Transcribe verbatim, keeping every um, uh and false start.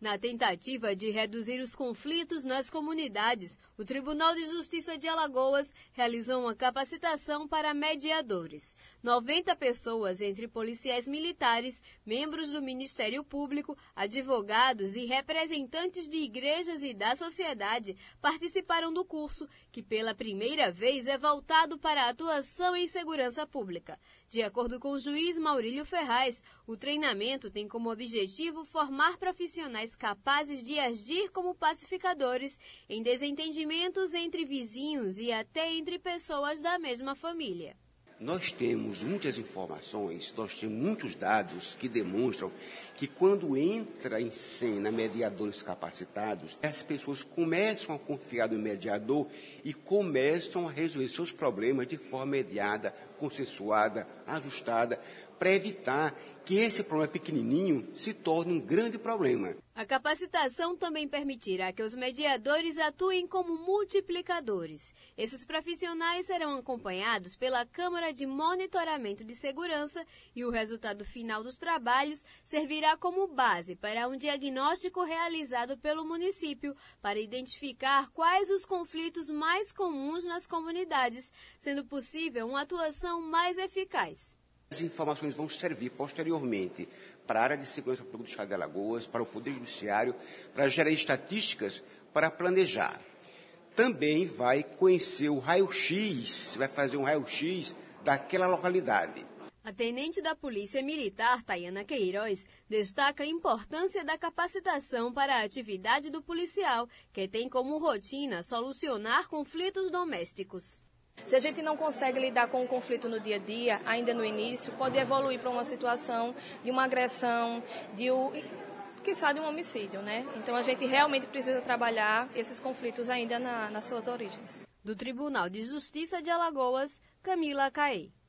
Na tentativa de reduzir os conflitos nas comunidades, o Tribunal de Justiça de Alagoas realizou uma capacitação para mediadores. noventa pessoas, entre policiais militares, membros do Ministério Público, advogados e representantes de igrejas e da sociedade, participaram do curso, que pela primeira vez é voltado para a atuação em segurança pública. De acordo com o juiz Maurílio Ferraz, o treinamento tem como objetivo formar profissionais capazes de agir como pacificadores em desentendimentos entre vizinhos e até entre pessoas da mesma família. Nós temos muitas informações, nós temos muitos dados que demonstram que quando entra em cena mediadores capacitados, as pessoas começam a confiar no mediador e começam a resolver seus problemas de forma mediada, consensuada, ajustada, para evitar que esse problema pequenininho se torne um grande problema. A capacitação também permitirá que os mediadores atuem como multiplicadores. Esses profissionais serão acompanhados pela Câmara de Monitoramento de Segurança e o resultado final dos trabalhos servirá como base para um diagnóstico realizado pelo município para identificar quais os conflitos mais comuns nas comunidades, sendo possível uma atuação mais eficaz. As informações vão servir posteriormente para a área de segurança pública do Estado de Alagoas, para o Poder Judiciário, para gerar estatísticas, para planejar. Também vai conhecer o raio-x, vai fazer um raio-x daquela localidade. A tenente da Polícia Militar, Tayana Queiroz, destaca a importância da capacitação para a atividade do policial, que tem como rotina solucionar conflitos domésticos. Se a gente não consegue lidar com o conflito no dia a dia, ainda no início, pode evoluir para uma situação de uma agressão, de um, quiçá de um homicídio, né? Então a gente realmente precisa trabalhar esses conflitos ainda na, nas suas origens. Do Tribunal de Justiça de Alagoas, Camila Caê.